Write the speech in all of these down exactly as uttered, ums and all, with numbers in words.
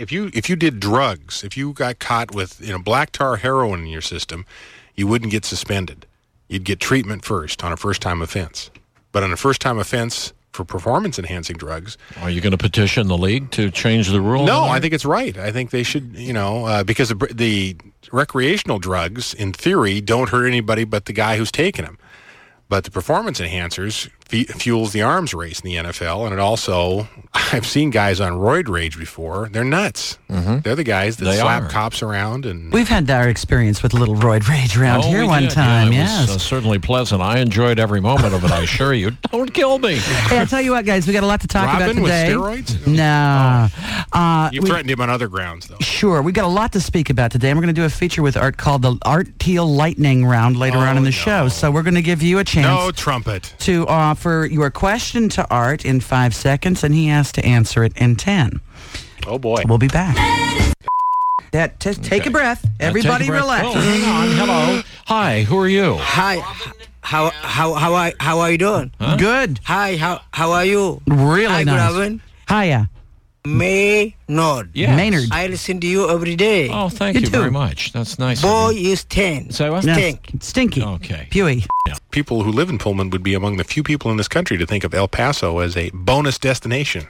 if you if you did drugs, if you got caught with you know black tar heroin in your system, you wouldn't get suspended. You'd get treatment first on a first-time offense. But on a first-time offense for performance-enhancing drugs... Are you going to petition the league to change the rule? No, I think it's right. I think they should, you know, uh, because the, the recreational drugs, in theory, don't hurt anybody but the guy who's taking them. But the performance enhancers f- fuels the arms race in the N F L, and it also, I've seen guys on roid rage before. They're nuts. Mm-hmm. They're the guys that they slap are. cops around. And We've had our experience with a little roid rage around oh, here we one did. time, yeah, it yes. was, uh, certainly pleasant. I enjoyed every moment of it, I assure you. Don't kill me. Hey, I'll tell you what, guys, we got a lot to talk Robin about today. with steroids? No. Oh. Uh, You've we- threatened him on other grounds, though. Sure. We've got a lot to speak about today. And we're going to do a feature with Art called the Art Teal Lightning Round later Oh, on in the no. show. So we're going to give you a chance No trumpet. to offer your question to Art in five seconds, and he has to answer it in ten. Oh, boy. We'll be back. That, t- take Okay. a breath. Uh, Everybody take a breath. relax. Oh, hang on. Hello. Hi, who are you? Hi, how how how are how are you doing? Huh? Good. Hi, how how are you? Really Hi, nice. good evening. Hiya. Maynard. Yes. Maynard. I listen to you every day. Oh, thank You you, too. very much. That's nice. of Boy you. is ten. Say what? No, Stink. Stinky. Okay. Pewee. People who live in Pullman would be among the few people in this country to think of El Paso as a bonus destination.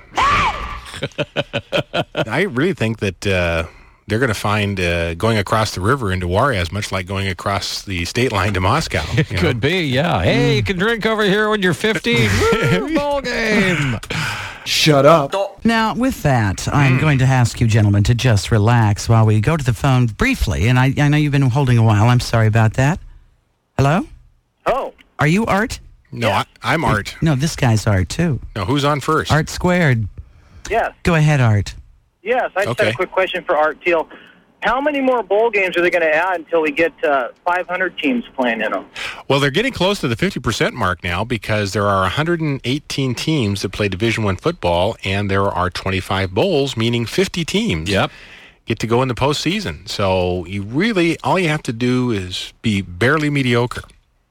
I really think that uh, they're going to find uh, going across the river into Juarez much like going across the state line to Moscow. you know? Could be, yeah. Hey, you can drink over here when you're fifteen. Woo, ball game. Shut up. Now, with that, I'm going to ask you gentlemen to just relax while we go to the phone briefly. And I, I know you've been holding a while. I'm sorry about that. Hello? Oh, Are you Art? No, I, I'm Art. No, this guy's Art, too. No, who's on first? Art squared. yes. Go ahead, Art. Yes, I just Okay. had a quick question for Art Teal. How many more bowl games are they going to add until we get uh, five hundred teams playing in them? Well, they're getting close to the fifty percent mark now because there are one hundred eighteen teams that play Division One football, and there are twenty-five bowls, meaning fifty teams Yep. get to go in the postseason. So you really, all you have to do is be barely mediocre,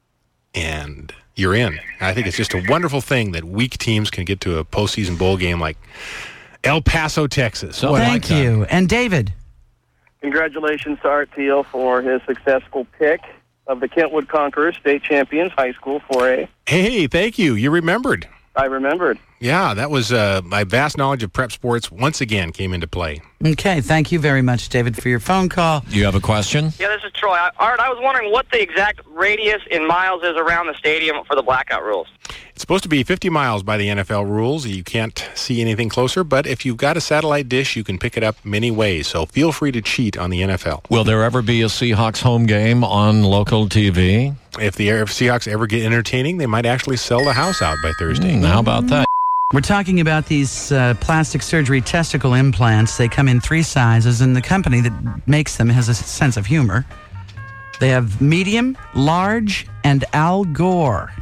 and you're in. I think it's just a wonderful thing that weak teams can get to a postseason bowl game like El Paso, Texas. So Thank like you. And David. Congratulations to Art Teal for his successful pick of the Kentwood Conquerors, state champions, high school four A. Hey, thank you. You remembered. I remembered. Yeah, that was uh, my vast knowledge of prep sports once again came into play. Okay, thank you very much, David, for your phone call. You have a question? Yeah, this is Troy. I- Art, I was wondering what the exact radius in miles is around the stadium for the blackout rules. It's supposed to be fifty miles by the N F L rules. You can't see anything closer, but if you've got a satellite dish, you can pick it up many ways. So feel free to cheat on the N F L. Will there ever be a Seahawks home game on local T V? If the if Seahawks ever get entertaining, they might actually sell the house out by Thursday. Mm, how about that? We're talking about these uh, plastic surgery testicle implants. They come in three sizes, and the company that makes them has a sense of humor. They have medium, large, and Al Gore.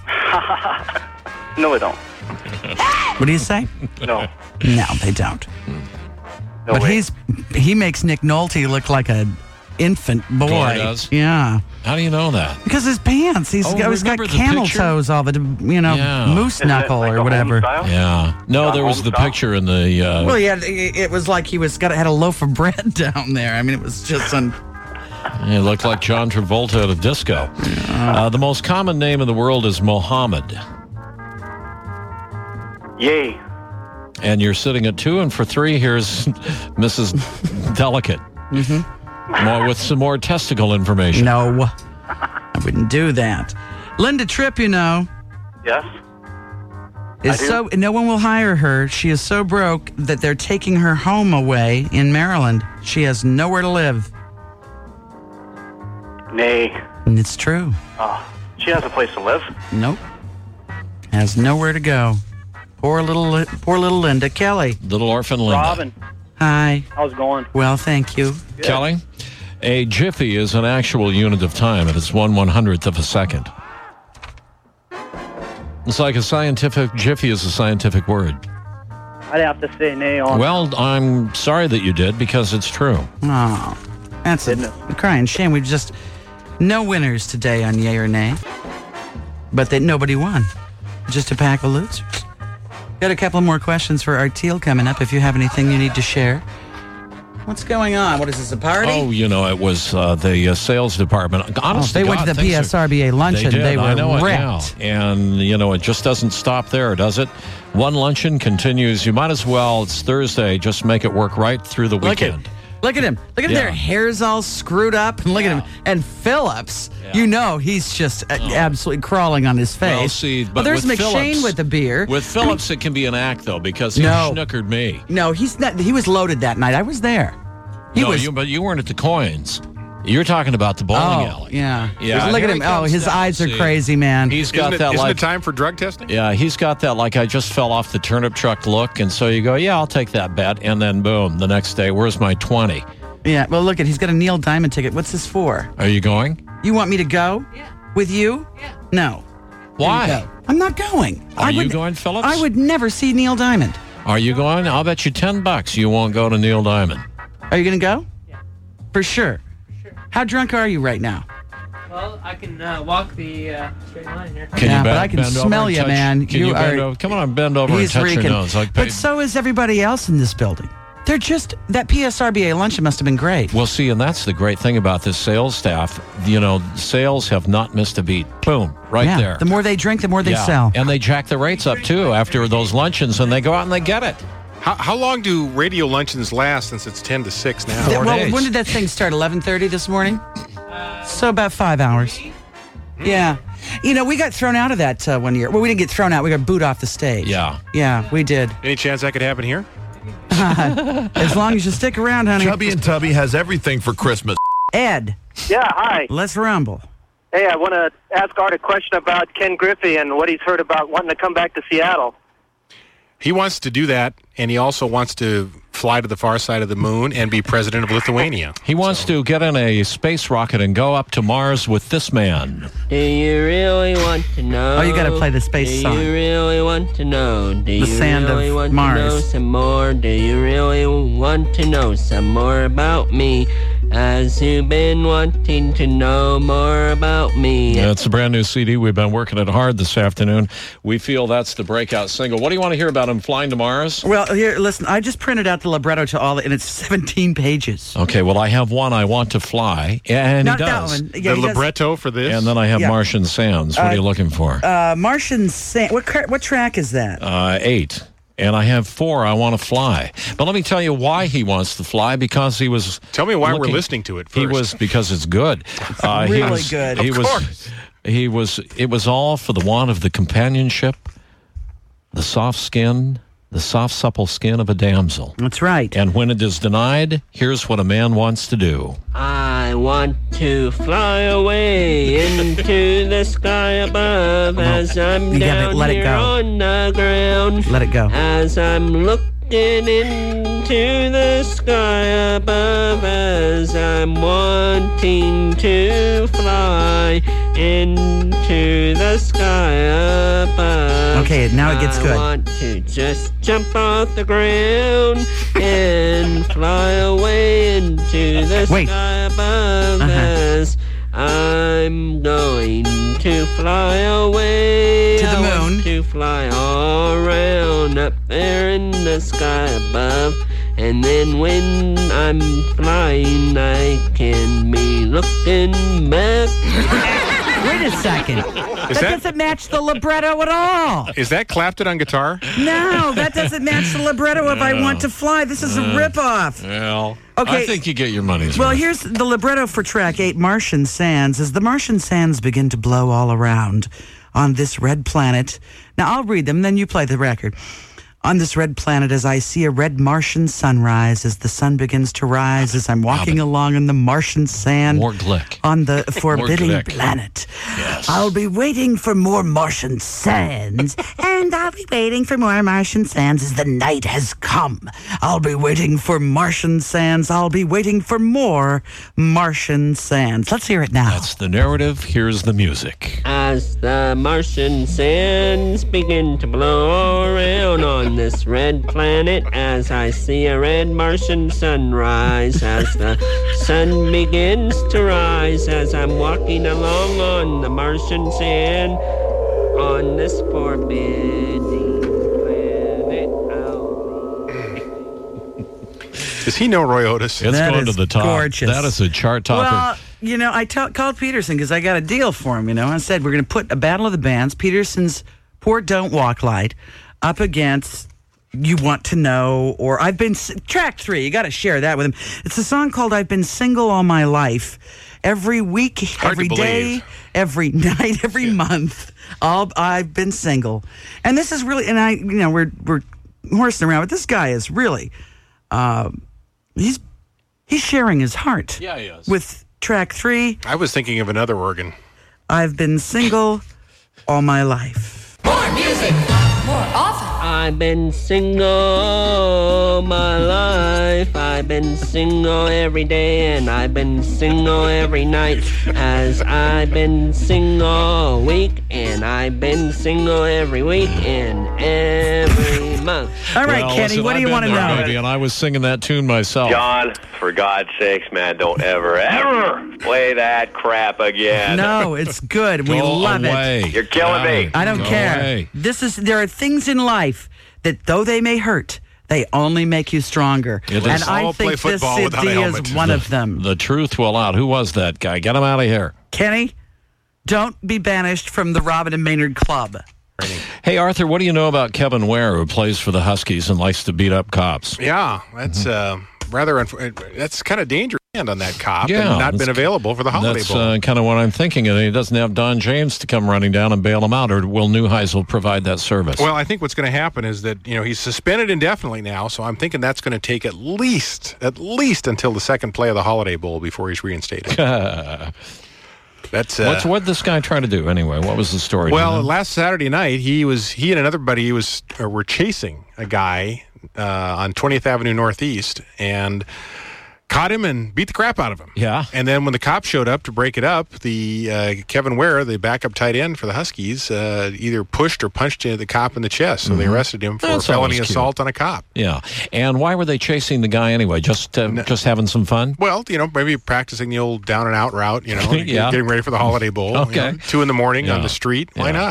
No, we don't. What do you say? No. No, they don't. No but way. he's he makes Nick Nolte look like an infant boy. Gore does? Yeah, How do you know that? because his pants. He's Oh, always got remember the camel picture? toes all the you know Yeah. moose Isn't it knuckle like or the whatever. home style? Yeah. No, John there was the Holmes style? picture in the... Uh, Well, yeah, it it was like he was got had a loaf of bread down there. I mean, it was just un. It looked like John Travolta at a disco. Uh, the most common name in the world is Mohammed. Yay. And you're sitting at two, and for three, here's Missus Delicate. Mm-hmm. More, with some more testicle information. No, I wouldn't do that. Linda Tripp, you know, Yes. is I do. so no one will hire her. She is so broke that they're taking her home away in Maryland. She has nowhere to live, Nay. and it's true. Oh, she has a place to live. Nope, has nowhere to go. Poor little, Li- poor little Linda. Kelly, Little orphan Linda. Robin, hi. how's it going? Well, thank you. Kelly, a jiffy is an actual unit of time, and it's one one hundredth of a second. It's like a scientific, jiffy is a scientific word. I'd have to say nay on. Well, I'm sorry that you did, because it's true. Oh, that's a, a crying shame. We've just no winners today on yay or nay, but that nobody won. Just a pack of losers. Got a couple more questions for Art Teal coming up. If you have anything you need to share, What's going on? What is this, a party? Oh, you know, it was uh, the uh, sales department. Honest Oh, they to went God, to the things P S R B A are- luncheon. They, did. They were I know it now. wrecked. And, you know, it just doesn't stop there, does it? One luncheon continues. You might as well, it's Thursday, just make it work right through the Look at, weekend. look at him. Look at Yeah. their hair's all screwed up. And look Yeah. at him. And Phillips, Yeah. you know, he's just uh, absolutely crawling on his face. Well, see, but well, there's with McShane Phillips- with the beer. With Phillips, it can be an act, though, because he No. snookered me. No, he's not. He was loaded that night. I was there. He no, was. you, but you weren't at the Coins. You're talking about the bowling oh, alley. yeah. Yeah, Look here at he him. Oh, comes his down. eyes are See, crazy, man. He's got Isn't, it, that isn't like. it time for drug testing? Yeah, he's got that like I just fell off the turnip truck look, and so you go, yeah, I'll take that bet, and then boom, the next day, where's my twenty? Yeah. Well, look at. He's got a Neil Diamond ticket. What's this for? Are you going? You want me to go? Yeah. With you? Yeah. No. Why? Go. I'm not going. Are I you would, going, Phillips? I would never see Neil Diamond. Are you going? I'll bet you ten bucks you won't go to Neil Diamond. Are you going to go? Yeah. For sure. Sure. How drunk are you right now? Well, I can uh, walk the uh, straight line here. Can Yeah, you but bend, I can bend over smell and you, touch- man. Can You you, bend are- over? Come on, bend over and He's touch reeking. your nose. Like, But so is everybody else in this building. They're just, that P S R B A luncheon must have been great. well, see, and that's the great thing about this sales staff. You know, sales have not missed a beat. Boom, right yeah. there. The more they drink, the more they Yeah. sell. And they jack the rates up, too, after those luncheons, and they go out and they get it. How, how long do radio luncheons last since it's ten to six now? Four well, days. when did that thing start? eleven thirty this morning? So about five hours. Yeah. You know, we got thrown out of that uh, one year. Well, we didn't get thrown out. We got booed off the stage. Yeah. Yeah, we did. Any chance that could happen here? As long as you stick around, honey. Chubby and Tubby has everything for Christmas. Ed, Yeah, hi. let's rumble. Hey, I want to ask Art a question about Ken Griffey and what he's heard about wanting to come back to Seattle. He wants to do that, and he also wants to fly to the far side of the moon and be president of Lithuania. He wants to get in a space rocket and go up to Mars with this man. Do you really want to know? Oh, you gotta play the space Do song. you really want to know? Do The you sand of really want Mars. to know some more? Do you really want to know some more about me? As you've been wanting to know more about me. Yeah, it's a brand new C D. We've been working it hard this afternoon. We feel that's the breakout single. What do you want to hear about him flying to Mars? Well, here, listen, I just printed out the libretto to all, and it's seventeen pages. Okay, well, I have one, I Want to Fly, and Not he that does. one. Yeah, the he does- libretto for this? And then I have Yeah. Martian Sands. What are you looking for? Uh, Martian Sand. What, car- what track is that? Uh, eight. And I have four, I Want to Fly. But let me tell you why he wants to fly, because he was... Tell me why we're looking- listening to it He first. was, because it's good. Uh, he really was, good. He Of was, course. He was, it was all for the want of the companionship, the soft skin, the soft, supple skin of a damsel. That's right. And when it is denied, here's what a man wants to do. I want to fly away into the sky above as I'm You gotta down let it here go. on the ground. Let it go. As I'm looking into the sky above, as I'm wanting to fly into the sky above. Okay, now it gets I good. want to just jump off the ground and fly away into the Wait. sky above Uh-huh. as I'm going to fly away To the I want moon. to fly all around up there in the sky above. And then when I'm flying, I can be looking back. Wait a second. that, that- doesn't match the libretto at all. Is that Clapton on guitar? No, that doesn't match the libretto of I Want to Fly. This is a ripoff. Well, Okay. I think you get your money's Well, worth. here's the libretto for track eight, Martian Sands. As the Martian sands begin to blow all around on this red planet. Now, I'll read them, then you play the record. On this red planet, as I see a red Martian sunrise, as the sun begins to rise, as I'm walking along in the Martian sand More glick. on the forbidding glick. planet. Yes. I'll be waiting for more Martian sands, and I'll be waiting for more Martian sands as the night has come. I'll be waiting for Martian sands. I'll be waiting for more Martian sands. Let's hear it now. That's the narrative. Here's the music. As the Martian sands begin to blow around on this red planet, as I see a red Martian sunrise, as the sun begins to rise, as I'm walking along on the Martian sand, on this forbidding planet. I'll be- Does he know Roy Otis? It's That going to is the top. gorgeous. That is a chart topper. Well, you know, I t- called Peterson because I got a deal for him, you know. I said, we're going to put a Battle of the Bands, Peterson's Poor Don't Walk Light, up against You Want to Know, or I've Been... S- track three, you got to share that with him. It's a song called I've Been Single All My Life. Every week, Hard every to day, believe. every night, every Yeah. month, all I've been single. And this is really... And I, you know, we're, we're horsing around, but this guy is really... Um, he's he's sharing his heart. Yeah, he is. With track three, I was thinking of another organ. I've been single all my life. More music, more often. I've been single my life. I've been single every day and I've been single every night. As I've been single all week and I've been single every week and every month. All right, Well, Kenny, listen, what do I've you been want to there, know? baby, and I was singing that tune myself. John, for God's sakes, man, don't ever, ever play that crap again. No, it's good. We Go love away. it. You're killing me. I don't Go care. away. This is there are things in life that though they may hurt, they only make you stronger. It is. And I All play think this football C without a D is helmet. one of them. The truth will out. Who was that guy? Get him out of here. Kenny, don't be banished from the Robin and Maynard Club. Hey, Arthur, what do you know about Kevin Ware, who plays for the Huskies and likes to beat up cops? Yeah, that's uh, rather. Unf- that's kind of dangerous on that cop. Yeah, and not that's- been available for the Holiday That's Bowl. uh, kind of what I'm thinking. And he doesn't have Don James to come running down and bail him out, or will Neuheisel provide that service? Well, I think what's going to happen is that, you know, he's suspended indefinitely now, so I'm thinking that's going to take at least, at least until the second play of the Holiday Bowl before he's reinstated. That's uh, What's what this guy trying to do anyway? What was the story? well, Do you know? last Saturday night, he was he and another buddy he was uh, were chasing a guy uh, on twentieth Avenue Northeast and caught him and beat the crap out of him. Yeah. And then when the cops showed up to break it up, the uh, Kevin Ware, the backup tight end for the Huskies, uh, either pushed or punched the cop in the chest. So they arrested him for That's felony always cute. assault on a cop. Yeah. And why were they chasing the guy anyway? Just uh, just having some fun? Well, you know, maybe practicing the old down and out route, you know, Yeah. getting ready for the Holiday Bowl. you Okay. know, two in the morning Yeah. on the street. Why Yeah.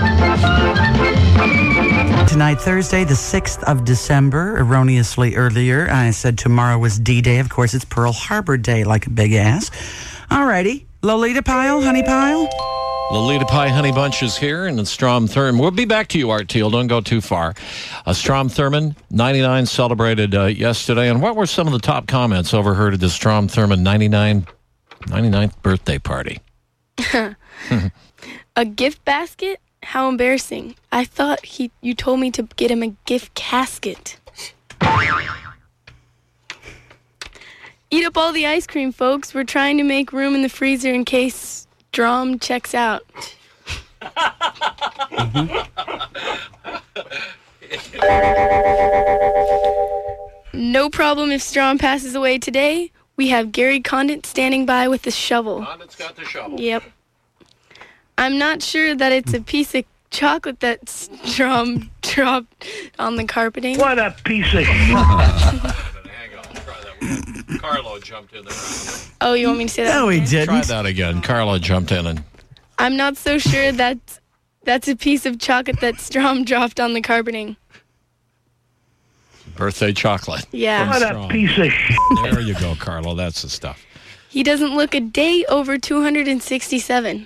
not? Tonight, Thursday, the sixth of December, erroneously earlier, I said tomorrow was D-Day. Of course, it's Pearl Harbor Day, like a big ass. All righty. Lolita Pile, Honey Pile? Lolita Pie Honey Bunch is here, and it's Strom Thurmond. We'll be back to you, Art Teal. Don't go too far. Uh, Strom Thurmond, ninety-nine, celebrated uh, yesterday. And what were some of the top comments overheard at the Strom Thurmond ninety-nine, ninety-ninth birthday party? A gift basket? How embarrassing. I thought he you told me to get him a gift casket. Eat up all the ice cream, folks. We're trying to make room in the freezer in case Strom checks out. No problem if Strom passes away today. We have Gary Condit standing by with the shovel. Condit's got the shovel. Yep. I'm not sure that it's a piece of chocolate that Strom dropped on the carpeting. What a piece of... Hang on, try that one. Carlo jumped in there. Oh, you want me to say that? No, he again? didn't. Try that again. Carlo jumped in and... I'm not so sure that that's a piece of chocolate that Strom dropped on the carpeting. Birthday chocolate. Yeah. from What a Strom. piece of... There you go, Carlo. That's the stuff. He doesn't look a day over two hundred sixty-seven.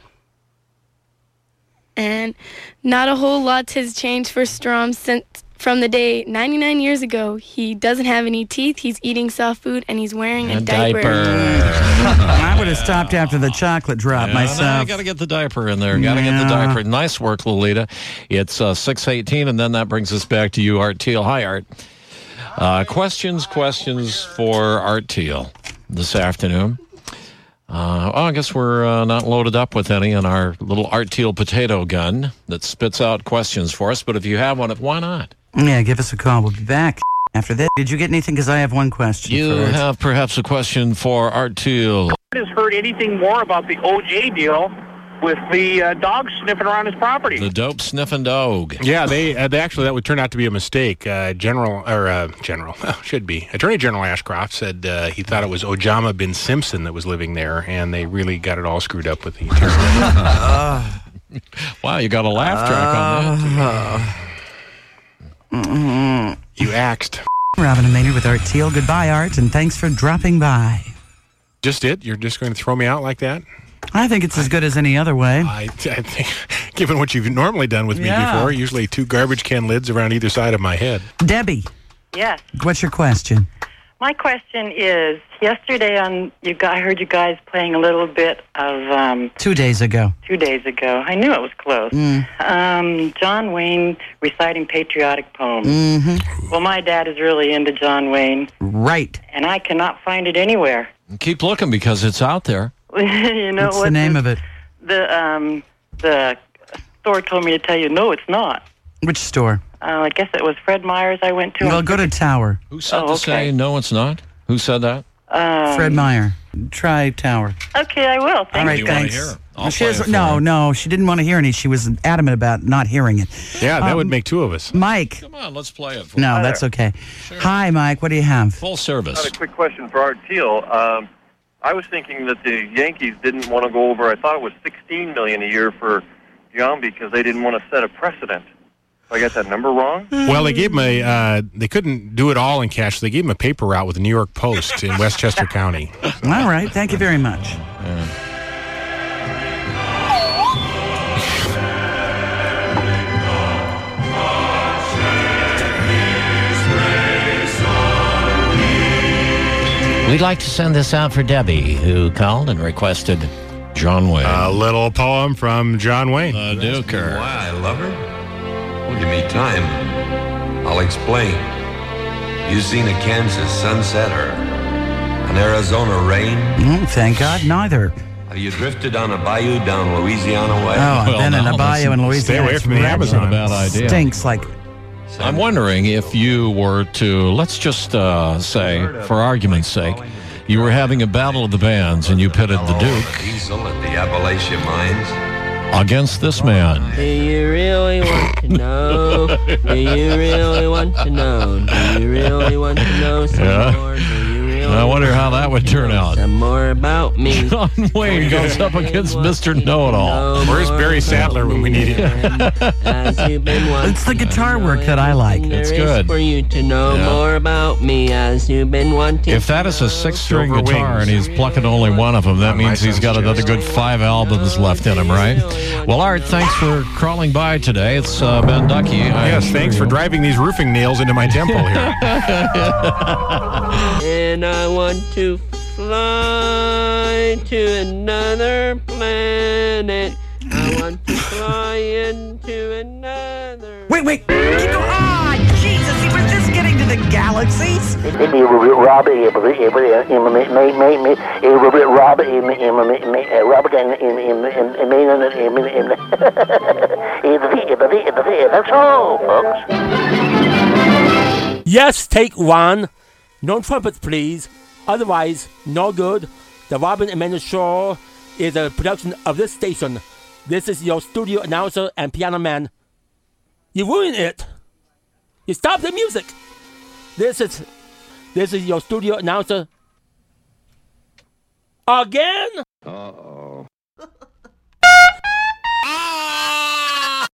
And not a whole lot has changed for Strom since from the day ninety-nine years ago. He doesn't have any teeth, he's eating soft food, and he's wearing a, A diaper. I would have stopped after the chocolate drop Yeah, myself. got to get the diaper in there. Got to get the Yeah. diaper. Nice work, Lolita. It's uh, six eighteen, and then that brings us back to you, Art Teal. Hi, Art. Uh, questions, questions for Art Teal this afternoon. Uh, well, I guess we're uh, not loaded up with any in our little Art Teal potato gun that spits out questions for us. But if you have one, why not? Yeah, give us a call. We'll be back after this. Did you get anything? Because I have one question. You for Art. have perhaps a question for Art Teal. Has heard anything more about the O J deal with the uh, dog sniffing around his property? The dope sniffing dog. Yeah, they, uh, they actually that would turn out to be a mistake. Uh, General or uh, General should be Attorney General Ashcroft said uh, he thought it was Ojama bin Simpson that was living there, and they really got it all screwed up with the attorney. Wow, you got a laugh track on that. You axed. Robin and Maynard with Art Teal. Goodbye, Art, and thanks for dropping by. Just it? You're just going to throw me out like that? I think it's as good as any other way. I, I think, given what you've normally done with me Yeah. before, usually two garbage can lids around either side of my head. Debbie, Yes. what's your question? My question is, yesterday on you guys, I heard you guys playing a little bit of um, Two days ago. two days ago. I knew it was close. Mm. Um, John Wayne reciting patriotic poems. Mm-hmm. Well, my dad is really into John Wayne, Right. and I cannot find it anywhere. Keep looking because it's out there. you know What's what the name of it? The um, the store told me to tell you, no, it's not. Which store? Uh, I guess it was Fred Meyer's I went to. Well, go to Tower. Who said Oh, to okay. say no, it's not? Who said that? Um, Fred Meyer. Try Tower. Okay, I will. Thank All right, you. thanks. hear it? I'll She play has- it for no, her. no, she didn't want to hear any. She was adamant about not hearing it. Yeah, that Um, would make two of us. Mike. Come on, let's play it. For No, her. that's okay. Hi, Mike. What do you have? Full Got service. a quick question for Art Teal. Um, I was thinking that the Yankees didn't want to go over, I thought it was sixteen million dollars a year for Giambi because they didn't want to set a precedent. I got that number wrong? Well, they gave him a, uh, they couldn't do it all in cash. So they gave him a paper route with the New York Post in Westchester County. All right. Thank you very much. We'd like to send this out for Debbie, who called and requested John Wayne. A little poem from John Wayne. The Duker. Why I love her? Well, give me time. I'll explain. You seen a Kansas sunset or an Arizona rain? Mm, thank God, neither. Have you drifted on a bayou down Louisiana way? Oh, I've Well, been in no, a bayou in listen, Louisiana. stay away It's from the wretched. Amazon. Not a bad idea. Stinks like. I'm wondering if you were to, let's just uh, say, for argument's sake, you were having a battle of the bands and you pitted the Duke Diesel at the Appalachia mines. against this man. Do you really want to know? Do you really want to know? Do you really want to know some Yeah. more? Do you really I wonder how that would turn out. some more about me? John Wayne goes up against Mister Know-It-All. Where's Barry Sadler when we need him? As you've been wanting It's the guitar work that I like. It's there is good. for you to know Yeah. more about me as you've been wanting. If that is a six-string Silver guitar Wings. and he's plucking only one of them, that Oh, my means he's got son's another just- good five albums left in him, right? Well, Art, thanks for crawling by today. It's uh, Ben Ducky. I Yes, assure thanks for you. driving these roofing nails into my temple here. And I want to fly to another planet. I want to fly into another. Wait, wait. Keep going. Ah, Jesus. He was just getting to the galaxies. That's all, folks. Yes, take one. No trumpets, please. Otherwise, no good. The Robin and Maynard Show is a production of this station. This is your studio announcer and piano man. You ruined it. You stopped the music. This is this is your studio announcer. Again? Uh-oh.